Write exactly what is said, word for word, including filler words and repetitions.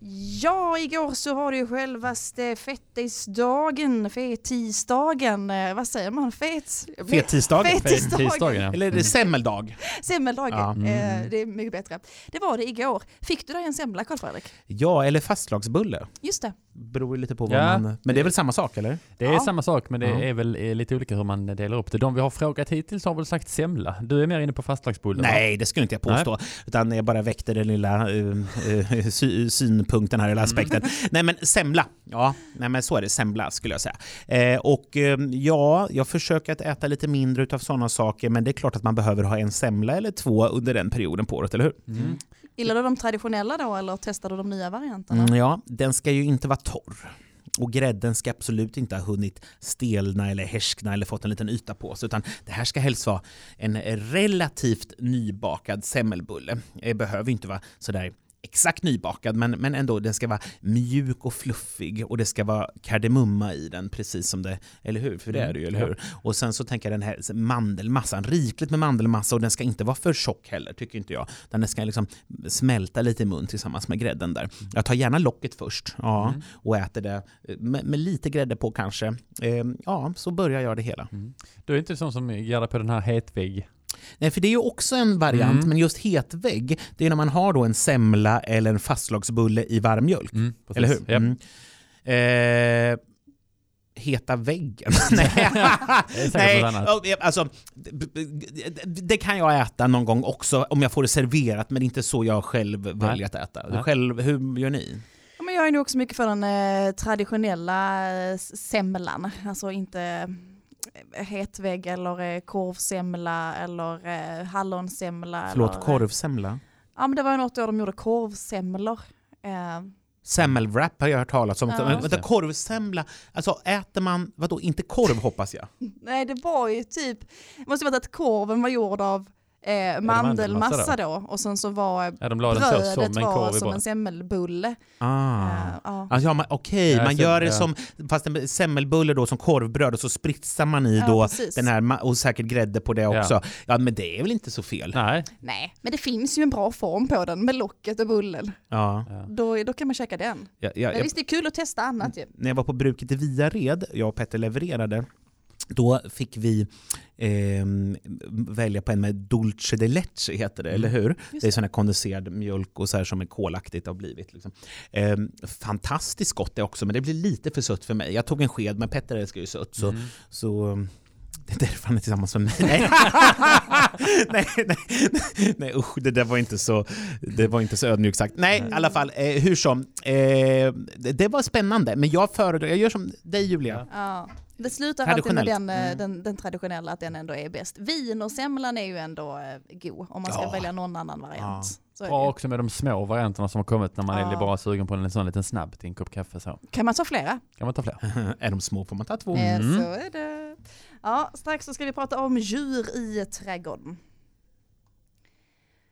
Ja, igår så var det ju självaste fettisdagen, fetisdagen, vad säger man? Fet... Fettisdagen? Fetisdagen. Ja. Eller är det semmeldag? Semmeldagen, ja. mm. det är mycket bättre. Det var det igår. Fick du dig en semmla, Carl Fredrik? Ja, eller fastlagsbulle. Just det. Beror lite på vad ja. man... Men det är väl samma sak, eller? Det är ja. samma sak, men det ja. är väl lite olika hur man delar upp det. De vi har frågat hittills har väl sagt semla. Du är mer inne på fastlagsbulle, Nej, va? det skulle inte jag påstå. Nej. Utan jag bara väckte den lilla uh, uh, sy- synpunkten här, eller aspekten. Mm. Nej, men semla. Ja, nej, men så är det. Semla skulle jag säga. Eh, och eh, ja, jag försöker att äta lite mindre utav sådana saker, men det är klart att man behöver ha en semla eller två under den perioden på året, eller hur? Mm. Gillar du de traditionella då, eller testar du de nya varianterna? Mm, ja, den ska ju inte vara torr. Och grädden ska absolut inte ha hunnit stelna eller härskna eller fått en liten yta på sig, utan det här ska helst vara en relativt nybakad semmelbulle. Det behöver inte vara sådär exakt nybakad, men, men ändå den ska vara mjuk och fluffig, och det ska vara kardemumma i den, precis som det, eller hur? För det är det ju, eller hur? Och sen så tänker jag den här mandelmassan, rikligt med mandelmassa, och den ska inte vara för tjock heller, tycker inte jag. Den ska liksom smälta lite i mun tillsammans med grädden där. Jag tar gärna locket först, ja, mm. och äter det med, med lite grädde på kanske. Eh, ja, så börjar jag det hela. Mm. Du är inte sån som gör på den här hetvägg. Nej, för det är ju också en variant, mm. men just hetvägg, det är när man har då en semla eller en fastlagsbulle i varm mjölk. Mm, eller hur? Yep. Mm. Eh, heta väggen. Nej, Nej. Alltså, det, det kan jag äta någon gång också om jag får det serverat, men inte så jag själv väljer att äta. Nej. Själv, hur gör ni? Ja, men jag är nog också mycket för den eh, traditionella eh, semlan, alltså inte hetvägg eller korvsemla eller eh, hallonsemla. Förlåt, eller, korvsemla? Ja, men det var ju något år de gjorde korvsemlor. Eh. Semmelwrap har jag hört talas om. Ja. Men, vänta, korvsemla, alltså äter man, vadå, inte korv hoppas jag? Nej, det var ju typ, det måste vara att korven var gjord av Eh, mandelmassa då? Och sen så var ja, de brödet som en var som en semmelbulle. Ah. Uh, uh. Alltså, ja, okej, okay. ja, man så, gör det ja. som, fast en semmelbulle då som korvbröd, och så spritsar man i ja, då precis. den här, och säkert grädde på det också. Ja. ja, men det är väl inte så fel? Nej. Nej, men det finns ju en bra form på den med locket och bullen. Ja. Ja. Då, då kan man käka den. Ja, ja, men visst, det är kul att testa annat ju. När jag var på bruket i Viared, jag och Petter levererade, då fick vi eh, välja på en med dulce de leche heter det, mm. eller hur? Just det är sån här kondenserad mjölk och så här som är kolaktigt har blivit. Liksom. Eh, fantastiskt gott det också, men det blir lite för sött för mig. Jag tog en sked, men Petter älskar ju sött, så, mm. så det är därför han är tillsammans med mig. Nej. nej, nej, nej, nej, usch, det där var inte så, det var inte så ödmjukt sagt. Nej, mm. i alla fall, eh, hur som, eh, det, det var spännande, men jag föredrar, jag gör som dig, Julia. Ja. Det slutar alltid med den, mm. den, den traditionella, att den ändå är bäst. Vin och semlan är ju ändå eh, god om man ska ja. välja någon annan variant. Ja. Så bra också med de små varianterna som har kommit när man ja. är bara sugen på en sån liten snabb till en kopp kaffe. Så. Kan man ta flera? Kan man ta flera? Är de små får man ta två. Mm. Så är det. Ja, strax så ska vi prata om djur i trädgården.